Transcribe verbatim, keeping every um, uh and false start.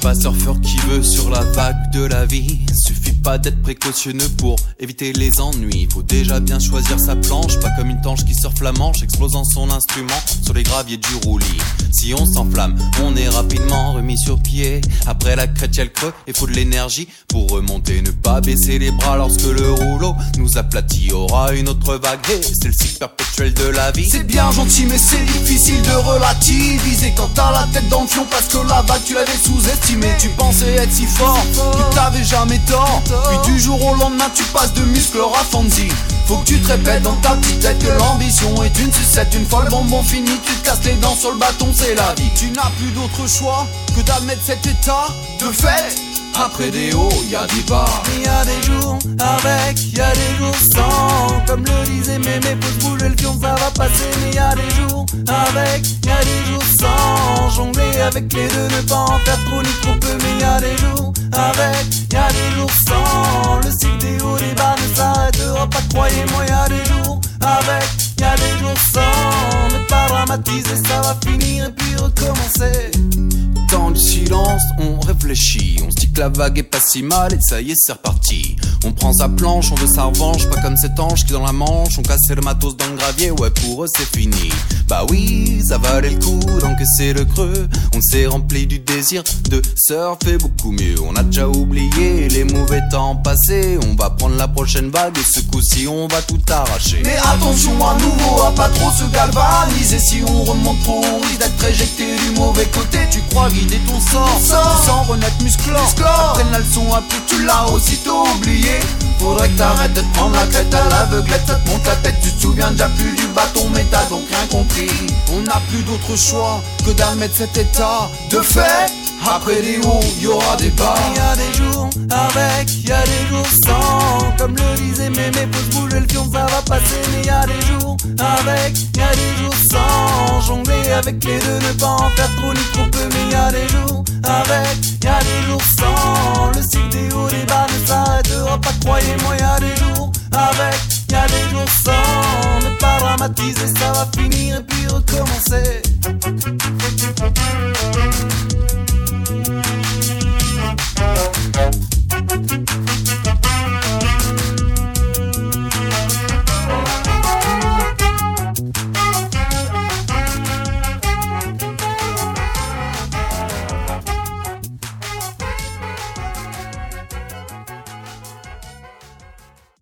pas surfeur qui veut sur la vague de la vie. Suffit pas d'être précautionneux pour éviter les ennuis. Faut déjà bien choisir sa planche, pas comme une tanche qui surfe la Manche, explosant son instrument sur les graviers du roulis. Si on s'enflamme, on est rapidement remis sur pied. Après la crête y'a le creux et faut de l'énergie pour remonter. Ne pas baisser les bras lorsque le rouleau nous aplatit. Aura une autre vague, hey, c'est le cycle perpétuel de la vie. C'est bien gentil mais c'est difficile de relativiser quand t'as la tête dans le fion parce que la vague tu l'avais sous-estimée. Tu pensais être si fort que t'avais jamais tort. Puis du jour au lendemain tu passes de muscles à fancy. Faut que tu te répètes dans ta petite tête que l'ambition est une sucette. Une fois le bonbon fini tu te casses les dents sur le bâton, c'est la vie. Tu n'as plus d'autre choix que d'admettre cet état de fait. Après des hauts, y'a des bas. Il y a des jours avec, il y a des jours sans. Comme le disait Mémé, faut se bouger le fion, ça va passer. Mais il y a des jours avec, il y a des jours sans. Jongler avec les deux, ne pas en faire trop ni trop peu. Mais il y a des jours avec, il y a des jours sans. Le cycle des hauts, des bas ne s'arrêtera pas, croyez-moi. Il y a des jours avec, il y a des jours sans. Ne pas dramatiser, ça va finir et puis recommencer. Dans le silence, on réfléchit. On se dit que la vague est pas si mal et ça y est, c'est reparti. On prend sa planche, on veut sa revanche. Pas comme cet ange qui dans la Manche ont cassé le matos dans le gravier. Ouais, pour eux c'est fini. Bah oui, ça valait le coup d'encaisser le creux. On s'est rempli du désir de surfer beaucoup mieux. On a déjà oublié les mauvais temps passés. On va prendre la prochaine vague et ce coup-ci on va tout arracher. Mais attention à nouveau à pas trop se galvaniser. Si on remonte trop, on risque d'être éjecté du mauvais côté. Tu crois guider ton sort, tu sens renaître musclore. Apprenne la leçon un peu, tu l'as aussitôt oublié. Faudrait que t'arrêtes de te prendre la crête à l'aveuglette. Ça te monte la tête, tu te souviens déjà plus du bâton. Mais t'as donc rien compris. On n'a plus d'autre choix que d'admettre cet état de fait. Après des hauts, y'aura des bas. Il y a des jours avec, il y a des jours sans. Comme le disait Mémé, faut se bouger le fion, ça va passer. Mais il y a des jours avec, il y a des jours sans. Jongler avec les deux, ne pas en faire trop ni trop peu. Mais il y a des jours avec, il y a des jours sans. Le cycle des hauts